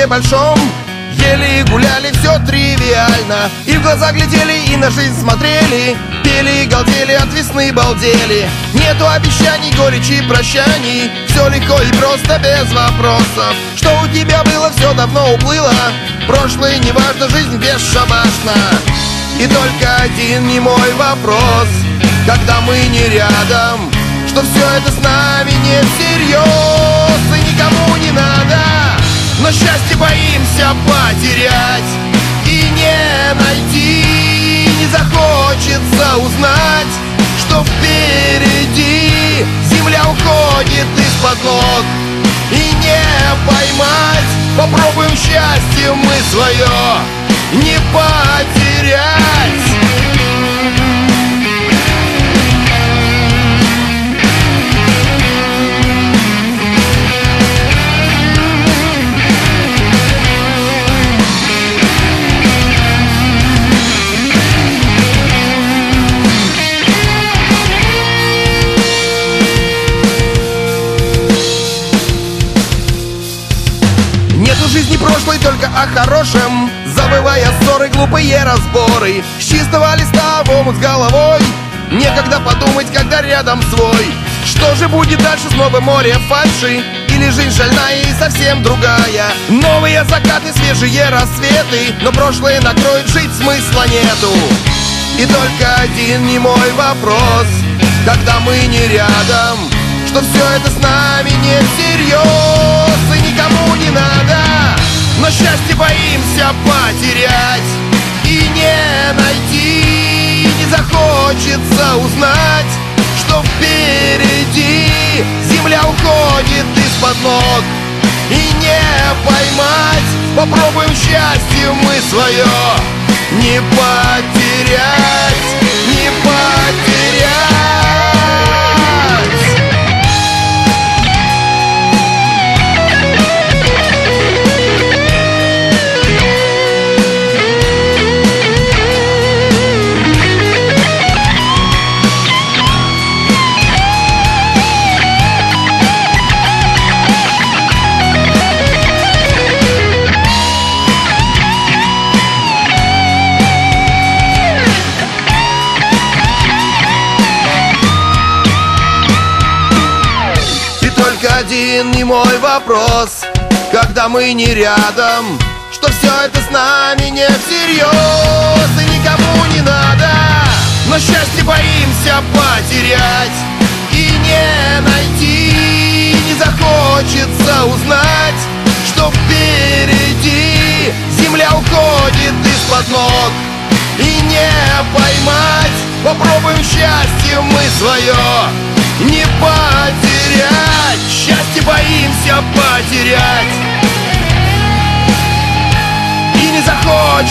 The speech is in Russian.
большом. Ели и гуляли, все тривиально. И в глаза глядели, и на жизнь смотрели. Пели и галдели, от весны балдели. Нету обещаний, горечи, прощаний. Все легко и просто, без вопросов. Что у тебя было, все давно уплыло. Прошлое неважно, жизнь бесшабашна. И только один немой вопрос: когда мы не рядом, что все это с нами не всерьез и никому не надо. Но счастье боимся потерять и не найти. Не захочется узнать, что впереди земля уходит из-под ног. И не поймать, попробуем счастье мы свое не потерять. Нету жизни прошлой, только о хорошем, забывая ссоры, глупые разборы. С чистого листа в омут с головой. Некогда подумать, когда рядом свой. Что же будет дальше, снова море фальши? Или жизнь шальная и совсем другая? Новые закаты, свежие рассветы, но прошлое накроет, жить смысла нету. И только один немой вопрос: когда мы не рядом, что все это с нами не всерьез и никому не надо. Но счастье боимся потерять и не найти. Не захочется узнать, что впереди земля уходит из-под ног. И не поймать, попробуем счастье мы свое не потерять, не потерять. Один немой вопрос: когда мы не рядом, что все это с нами не всерьез и никому не надо. Но счастье боимся потерять и не найти. Не захочется узнать, что впереди земля уходит из-под ног. И не поймать, попробуем счастье мы свое не потерять. Счастье боимся потерять и не захочется